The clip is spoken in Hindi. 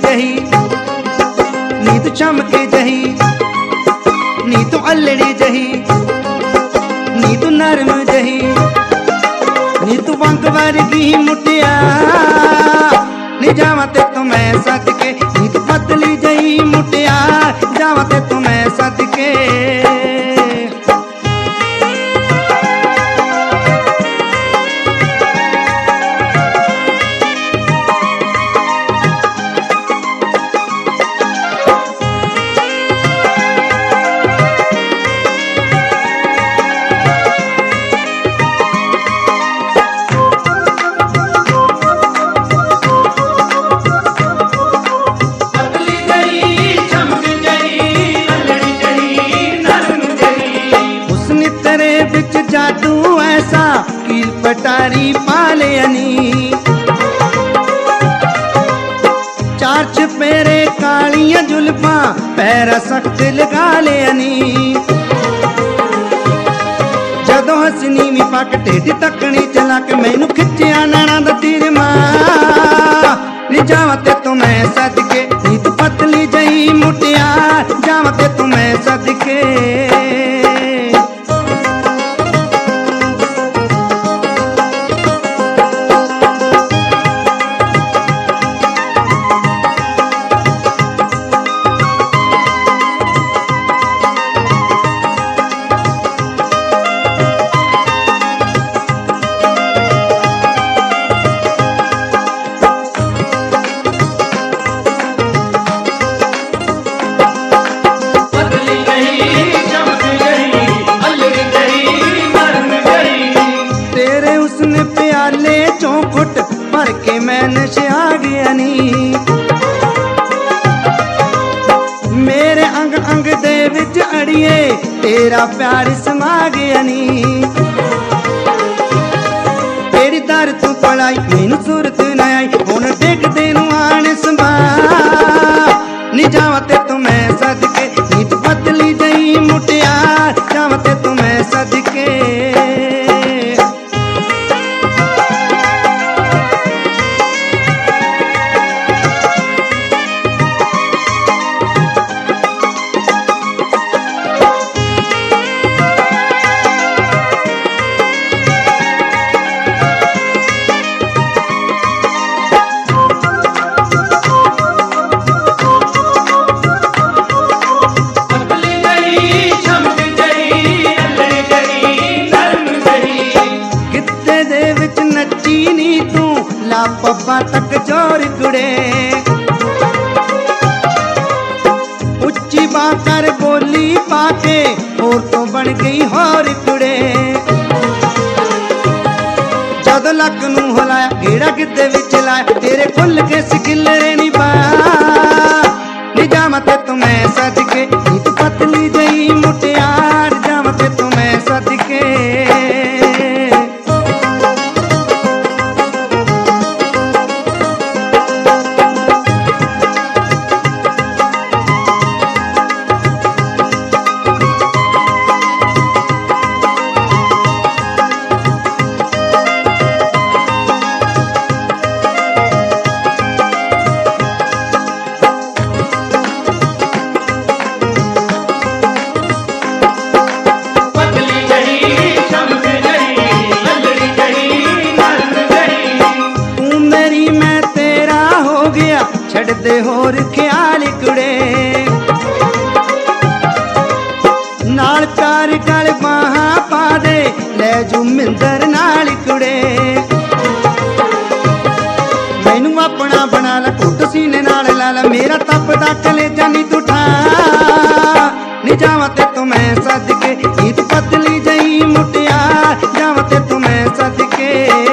जही नी तू चमके जही नी तू अल्लड़ी जही नी तू नरम जही नी तू वंक वर्गी मुटिया नी जावा ते तो मैं सदके नी तू पतली जही मुटिया जावा ते तो मैं सदके जादू ऐसा कील पटारी पाले अनी चार चपेरे कालियां जुल्फा पैरा सख्त लगा ले अनी जदों हसनी भी पक टेढ़ी तकनी चला के मैनू खिंचिया नैना दा तीर मां नी जावा ते तो मैं सदके नी तू पतली जही मुटिया जावा ते तो मैं सदके प्याले चौखुट भर के मैं नशा गया नी मेरे अंग अंग दे विच अड़िए तेरा प्यार समा गया नी तेरी दर तू पलाई मैनू सूरत न आई हुण देखदे नू आण संभा नी जावा ते तू मैं सदके नी तू पतली जही मुटिया जावा ते तू मैं सदके पब्बा तक जोर गुड़े उच्ची बाकर बोली पाके और तो बन गई होर कुड़े जद लक नू हिलाया घेड़ा गिद्दे विच लाया तेरे खुल के सिकिलरे नी पा नी जावा ते तो मैं सदके नी तू पतली जही मुटियार जावा ते तो मैं सदके छड़ दे होर ख्याल कुड़े नाल चार गल बाहां पा दे ले जू मिंदर नाल कुड़े मैनू अपना बना ला घुट सीने नाल ला ला मेरा तपदा कलेजा नी तू ठा नी जावा ते तो मैं सदके नी तू पतली जही मुटिया जावा ते तो मैं सदके